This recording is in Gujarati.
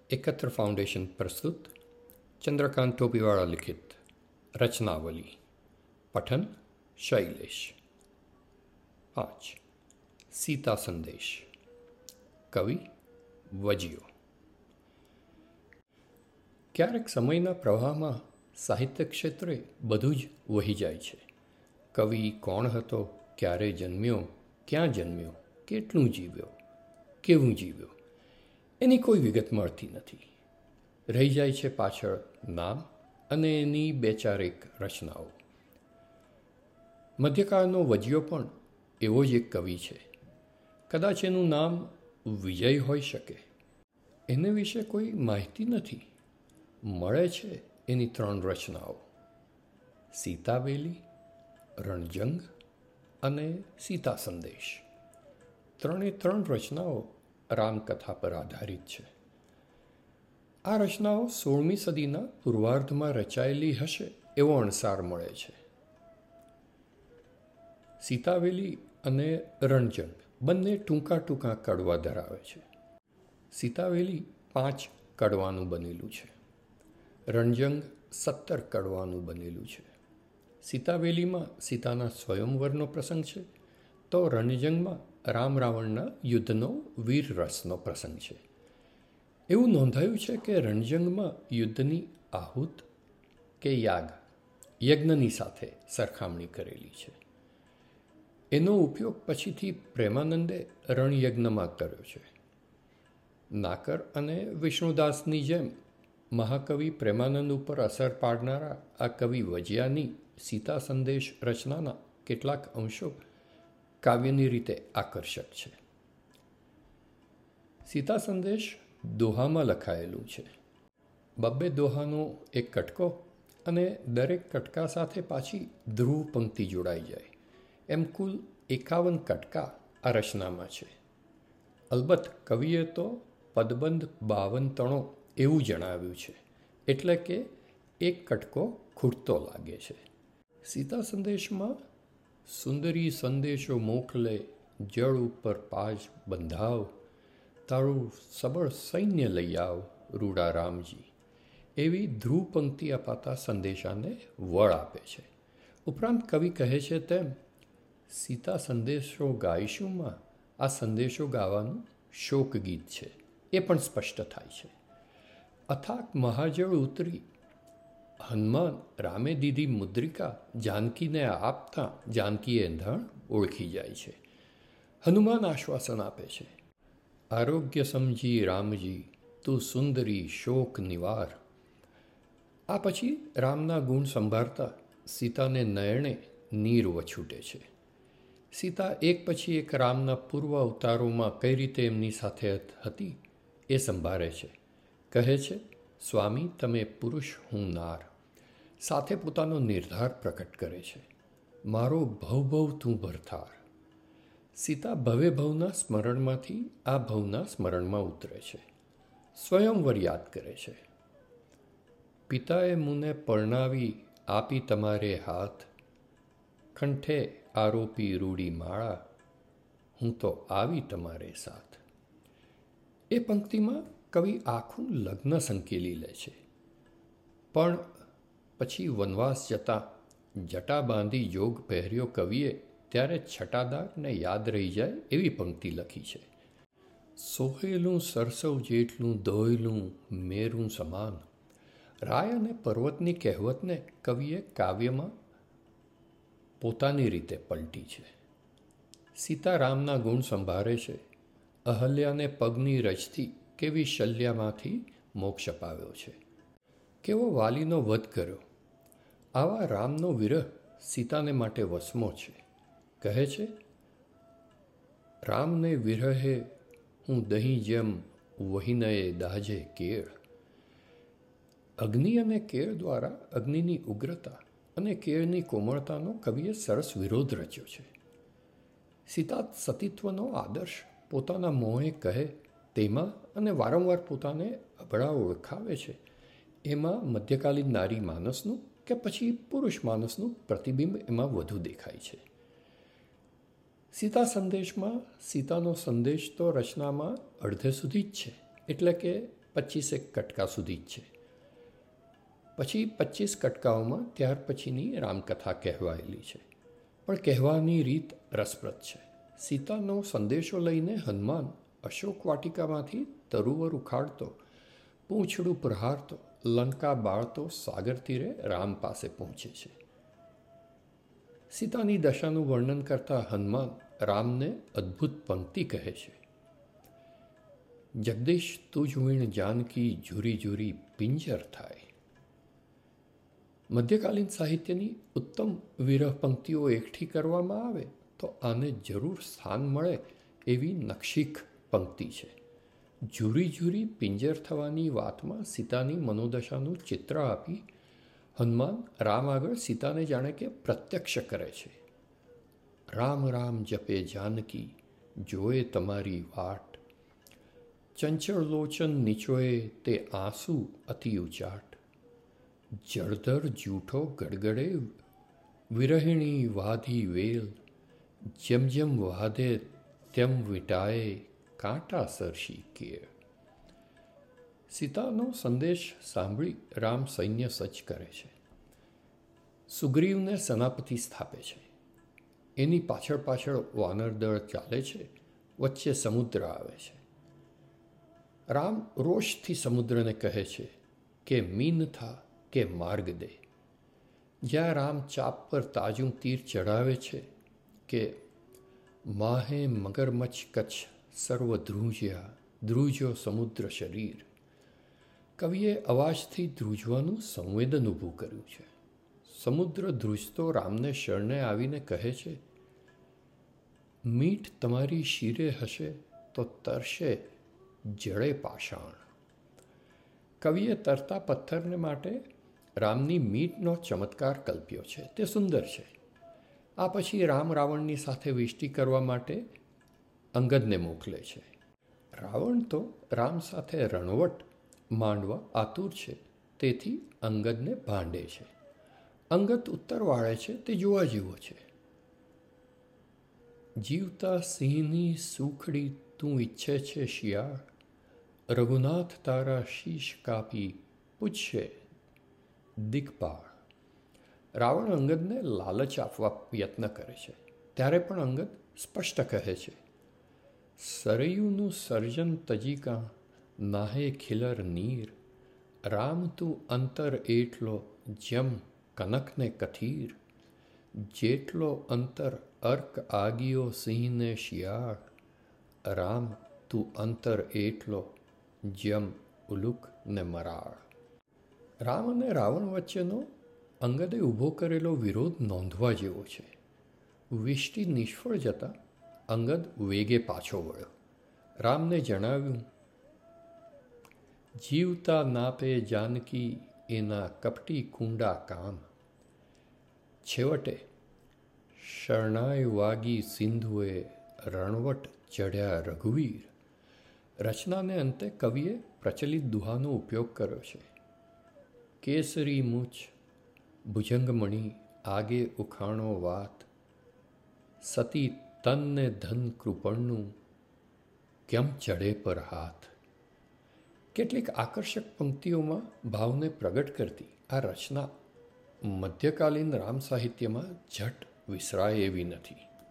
एकत्र फाउंडेशन प्रस्तुत चंद्रकांत टोपीवाड़ा लिखित रचनावली। पठन शैलेश। 5 सीता संदेश। कवि वजियो। ક્યારેક સમયના પ્રવાહમાં સાહિત્ય ક્ષેત્રે બધું જ વહી જાય છે. કવિ કોણ હતો, ક્યારે જન્મ્યો, ક્યાં જન્મ્યો, કેટલું જીવ્યો, કેવું જીવ્યો, એની કોઈ વિગત મળતી નથી. રહી જાય છે પાછળ નામ અને એની બે ચારેક રચનાઓ. મધ્યકાળનો વજિયો પણ એવો જ એક કવિ છે. કદાચ એનું નામ વિજય હોઈ શકે. એને વિશે કોઈ માહિતી નથી. મળે છે એની 3 રચનાઓ: સીતાવેલી, રણજંગ અને સીતા સંદેશ. 3 રચનાઓ રામકથા પર આધારિત છે. આ રચનાઓ 16મી સદીના પૂર્વાર્ધમાં રચાયેલી હશે એવો અણસાર મળે છે. સીતાવેલી અને રણજંગ બંને ટૂંકા ટૂંકા કડવા ધરાવે છે. સીતાવેલી 5 કડવાનું બનેલું છે. રણજંગ 17 કડવાનું બનેલું છે. સીતાવેલીમાં સીતાના સ્વયંવરનો પ્રસંગ છે, તો રણજંગમાં રામ રાવણના યુદ્ધનો વીર રસનો પ્રસંગ છે. એવું નોંધાયું છે કે રણજંગમાં યુદ્ધની આહુત કે યજ્ઞની સાથે સરખામણી કરેલી છે. એનો ઉપયોગ પછીથી પ્રેમાનંદે રણયજ્ઞમાં કર્યો છે. નાકર અને વિષ્ણુદાસની જેમ મહાકવિ પ્રેમાનંદ ઉપર અસર પાડનારા આ કવિ વજિયાની સીતા સંદેશ રચનાના કેટલાક અંશો કાવ્યની રીતે આકર્ષક છે. સીતા સંદેશ દોહામાં લખાયેલું છે. 2 દોહાનો એક કટકો અને દરેક કટકા સાથે પાછી ધ્રુવ પંક્તિ જોડાઈ જાય એમ કુલ 51 કટકા આ રચનામાં છે. અલબત્ત કવિએ તો પદબંધ 52 તણો એવું જણાવ્યું છે, એટલે કે એક કટકો ખૂટતો લાગે છે. સીતા સંદેશમાં સુંદરી સંદેશો મોકલે, જળ ઉપર પાજ બંધાવ, તારું સબળ સૈન્ય લઈ આવ રૂડા રામજી, એવી ધ્રુવ પંક્તિ અપાતા સંદેશાને વળ આપે છે. ઉપરાંત કવિ કહે છે તેમ સીતા સંદેશો ગાઈશુંમાં આ સંદેશો ગાવાનું શોક ગીત છે એ પણ સ્પષ્ટ થાય છે. અથાક મહાજળ ઉતરી હનુમાન રામે દીધી મુદ્રિકા, જાનકીને આપતા જાનકી એંધાણ ઓળખી જાય છે. હનુમાન આશ્વાસન આપે છે, આરોગ્ય સમજી રામજી તું સુંદરી શોક નિવાર. આ પછી રામના ગુણ સંભાળતા સીતાને નયણે નીર વછૂટે છે. સીતા એક પછી એક રામના પૂર્વ અવતારોમાં કઈ રીતે એમની સાથે હતી એ સંભાળે છે. કહે છે, સ્વામી તમે પુરુષ, હું નાર. સાથે પોતાનો નિર્ધાર પ્રકટ કરે છે, મારો ભવ તું ભરથાર. સીતા ભવે ભવના સ્મરણમાંથી આ ભવના સ્મરણમાં ઉતરે છે. સ્વયંવર યાદ કરે છે. પિતાએ મુને પરણાવી આપી તમારે હાથ, કંઠે આરોપી રૂડી માળા, હું તો આવી તમારે સાથ. એ પંક્તિમાં કવિ આખું લગ્ન સંકેલી લે છે. પણ પછી વનવાસ જતા જટા બાંધી જોગ પહેર્યો કવિએ ત્યારે છટાદારને યાદ રહી જાય એવી પંક્તિ લખી છે. સોહેલું સરસવ જેટલું દોયલું મેરું સમાન. રાય અને પર્વતની કહેવતને કવિએ કાવ્યમાં પોતાની રીતે પલટી છે. સીતારામના ગુણ સંભાળે છે. અહલ્યાને પગની રજથી કેવી શલ્યામાંથી મોક્ષ અપાવ્યો છે, કેવો વાલીનો વધ કર્યો. આવા રામનો વિરહ સીતાને માટે વસમો છે. કહે છે, રામને વિરહે હું દહીં જેમ વહીનયે દાજે કેળ. અગ્નિ અને કેળ દ્વારા અગ્નિની ઉગ્રતા અને કેળની કોમળતાનો કવિએ સરસ વિરોધ રચ્યો છે. સીતા સતીત્વનો આદર્શ પોતાના મોંએ કહે તેમાં અને વારંવાર પોતાને અબળા ઓળખાવે છે એમાં મધ્યકાલીન નારી માનસનું કે પછી પુરુષ માનસનું પ્રતિબિંબ એમાં વધુ દેખાય છે. સીતા સંદેશમાં સીતાનો સંદેશ તો રચનામાં અડધે સુધી જ છે, એટલે કે 25 કટકા સુધી જ છે. પછી 25 કટકાઓમાં ત્યાર પછીની રામકથા કહેવાયેલી છે. પણ કહેવાની રીત રસપ્રદ છે. સીતાનો સંદેશો લઈને હનુમાન અશોક વાટિકામાંથી તરુવર ઉખાડતો, પૂંછડું પ્રહારતો, લંકા બાળતો સાગર તીરે રામ પાસે પહોંચે છે. સીતાની દશાનું વર્ણન કરતા હનુમાન રામને અદ્ભુત પંક્તિ કહે છે. જગદીશ તુજ વીણ જાનકી ઝુરી ઝુરી પિંજર થાય. મધ્યકાલીન સાહિત્યની ઉત્તમ વિરહ પંક્તિઓ એકઠી કરવામાં આવે તો આને જરૂર સ્થાન મળે એવી નક્ષીક પંક્તિ છે. ઝુરી ઝુરી પિંજર થવાની વાતમાં સીતાની મનોદશાનું ચિત્ર આપી હનુમાન રામ આગળ સીતાને જાણે કે પ્રત્યક્ષ કરે છે. રામ રામ જપે જાનકી જોએ તમારી વાટ, ચંચળ લોચન નીચોએ તે આંસુ અતિ ઉચાટ. જળધર જૂઠો ગડગડે વિરહિણી વાધી વેલ, જેમ જેમ વાધે તેમ વીંટાએ કાંટા સરશી કેળ. સીતાનો સંદેશ સાંભળી રામ સૈન્ય સજ્જ કરે છે. સુગ્રીવને સેનાપતિ સ્થાપે છે. એની પાછળ પાછળ વાનર દળ ચાલે છે. વચ્ચે સમુદ્ર આવે છે. રામ રોષથી સમુદ્રને કહે છે કે મીન થા કે માર્ગ દે. જ્યાં રામ ચાપ પર તાજું તીર ચઢાવે છે કે માહે મગરમચ્છ કચ્છ સર્વ ધ્રુજ્યા ધ્રુજો સમુદ્ર શરીર. કવિએ અવાજથી ધ્રુજવાનું સંવેદન ઊભું કર્યું છે. સમુદ્ર ધ્રુજતો રામને શરણે આવીને કહે છે, મીઠ તમારી શિરે હશે તો તરશે જળે પાષાણ. કવિએ તરતા પથ્થરને માટે રામની મીઠનો ચમત્કાર કલ્પ્યો છે. તે સુંદર છે. આ પછી રામ રાવણની સાથે વિષ્ટિ કરવા માટે અંગદને મોકલે છે. રાવણ તો રામ સાથે રણવટ માંડવા આતુર છે, તેથી અંગદને ભાંડે છે. અંગદ ઉત્તર વાળે છે તે જોવા જેવો છે. જીવતા સિંહની સુખડી તું ઈચ્છે છે શિયાળ, રઘુનાથ તારા શીશ કાપી પૂછશે દિગપાળ. રાવણ અંગદને લાલચ આપવા યત્ન કરે છે. ત્યારે પણ અંગદ સ્પષ્ટ કહે છે, સરયુનું સર્જન તજીકા નાહે ખિલર નીર, રામ તું અંતર એટલો જેમ કનકને કથીર. જેટલો અંતર અર્ક આગિયો સિંહને શિયાળ, રામ તું અંતર એટલો જેમ ઉલુક ને મરાળ. રામ અને રાવણ વચ્ચેનો અંગદે ઊભો કરેલો વિરોધ નોંધવા જેવો છે. વિષ્ટિ નિષ્ફળ જતાં અંગદ વેગે પાછો વળ્યો. રામને જણાવ્યું, જીવતા નાપે જાનકી એના કપટી કુંડા કામ. છેવટે શરણાઈ વાગી સિંધુએ રણવટ ચઢ્યા રઘુવીર. રચનાને અંતે કવિએ પ્રચલિત દુહાનો ઉપયોગ કર્યો છે. કેસરી મૂછ ભુજંગમણી આગે ઉખાણો વાત, સતી તનને ધન કૃપણનું કેમ ચડે પર હાથ. કેટલીક આકર્ષક પંક્તિઓમાં ભાવને પ્રગટ કરતી આ રચના મધ્યકાલીન રામ સાહિત્યમાં ઝટ વિસરાય એવી નથી.